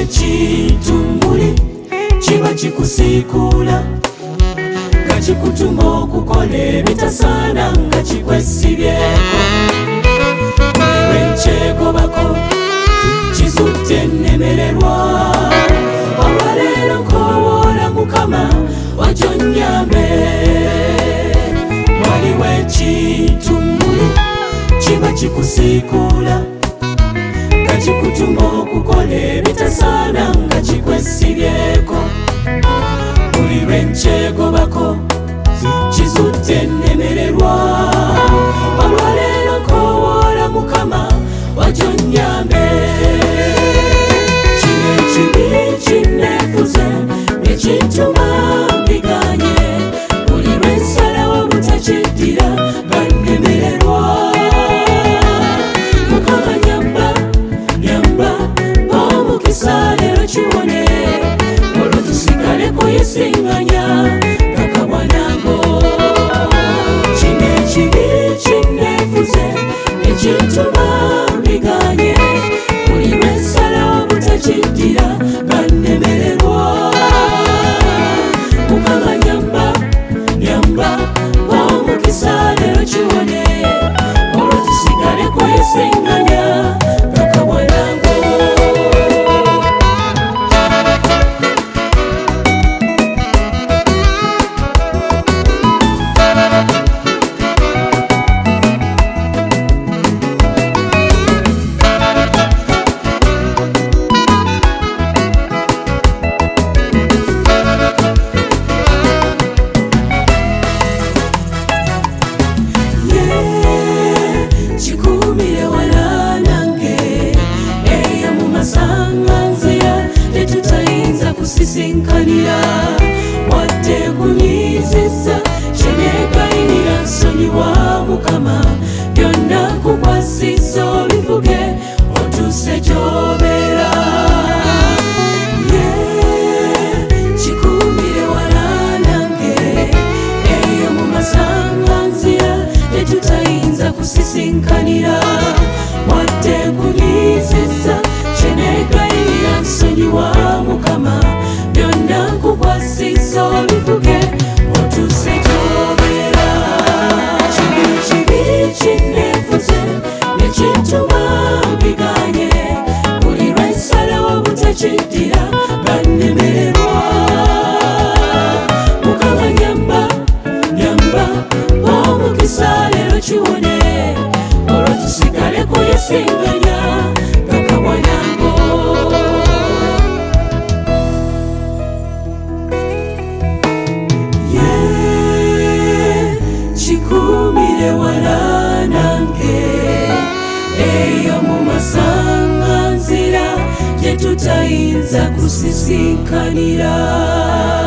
ekintu muli kiba kikusiikula nga kikutuma okukola ebitasaana nga kikwesibyeko. Lwenkyegobako kizudde nnemererwa, olwaleero nkowoola Mukama wajja onnyambe. Waliwo ekintu muli kiba kikusiikula nga kikutuma okukola ebitasaana nga kikwesibyeko. Buli lwenkyegobako kizudde nnemererwa, olwaleero nkowoola Mukama wajja onnyambe. Kino ekibi kinneefuze ne kintuma mbiganye, buli lwensalawo butakiddira nga nnemererwa. Mukama nyamba omukisa leero kiwone, olwo tusigale kuyisinganya kakabwanango. Kino ekibi kinneefuze ne kintuma mbiganye, buli lwensalawo butakiddira nga nnemererwa. Mukama nyamba omukisa leero kiwone, olwo tusigale kuyisinganya kakabwanango. Kikumire wala nange, eyo mu masanganzira tetutayinza kusisinkanira, wadde kunyiizisa kyenegayirira nsonyiwa Mukama, byonna kukwasisa obivuge otuuse gy'obeera. Kikumire wala nange, eyo mu masanganzira tetutayinza kusisinkanira, wadde kunyiizisa kyenegayirira nsonyiwa Mukama, byonna kukwasisa obivuge otuuse gy'obeera. Kino ekibi kinneefuze ne kintuma mbiganye, buli lwensalawo butakiddira nga nnemererwa. Mukama nyamba omukisa leero kiwone, olwo tusigale kuyisinganya kakabwanango. Kikumire wala nange, eyo mu masanganzira gye tutayinza kusisinkanira.